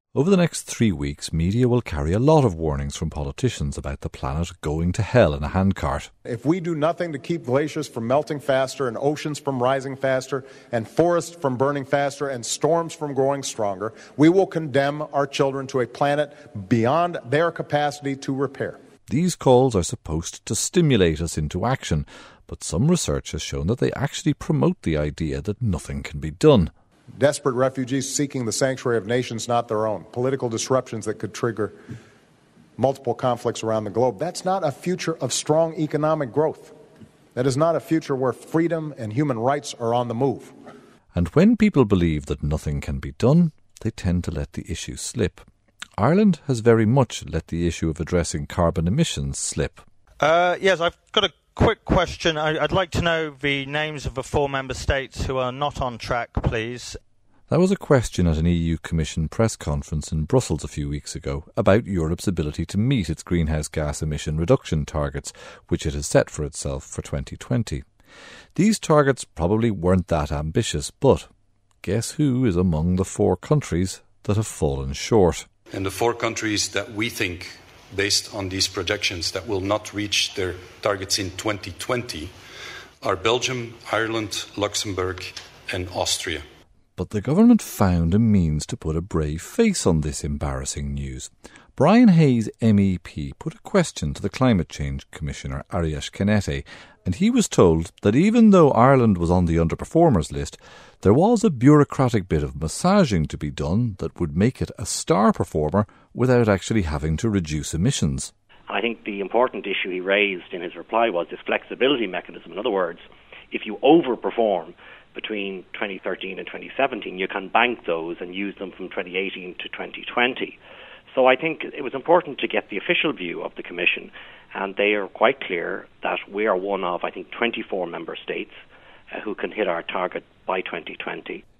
Over the next 3 weeks, media will carry a lot of warnings from politicians about the planet going to hell in a handcart. If we do nothing to keep glaciers from melting faster and oceans from rising faster and forests from burning faster and storms from growing stronger, we will condemn our children to a planet beyond their capacity to repair. These calls are supposed to stimulate us into action, but some research has shown that they actually promote the idea that nothing can be done. Desperate refugees seeking the sanctuary of nations not their own, political disruptions that could trigger multiple conflicts around the globe. That's not a future of strong economic growth. That is not a future where freedom and human rights are on the move. And when people believe that nothing can be done, they tend to let the issue slip. Ireland has very much let the issue of addressing carbon emissions slip. Yes, I've got a quick question. I'd like to know the names of the 4 member states who are not on track, please. That was a question at an EU Commission press conference in Brussels a few weeks ago about Europe's ability to meet its greenhouse gas emission reduction targets, which it has set for itself for 2020. These targets probably weren't that ambitious, but guess who is among the 4 countries that have fallen short? And the 4 countries that we think, based on these projections, that will not reach their targets in 2020 are Belgium, Ireland, Luxembourg and Austria. But the government found a means to put a brave face on this embarrassing news. Brian Hayes MEP put a question to the Climate Change Commissioner Ariash Kennette, and he was told that even though Ireland was on the underperformers list, there was a bureaucratic bit of massaging to be done that would make it a star performer without actually having to reduce emissions. I think the important issue he raised in his reply was this flexibility mechanism. In other words, if you overperform between 2013 and 2017, you can bank those and use them from 2018 to 2020. So I think it was important to get the official view of the Commission, and they are quite clear that we are one of, I think, 24 member states who can hit our target by 2020.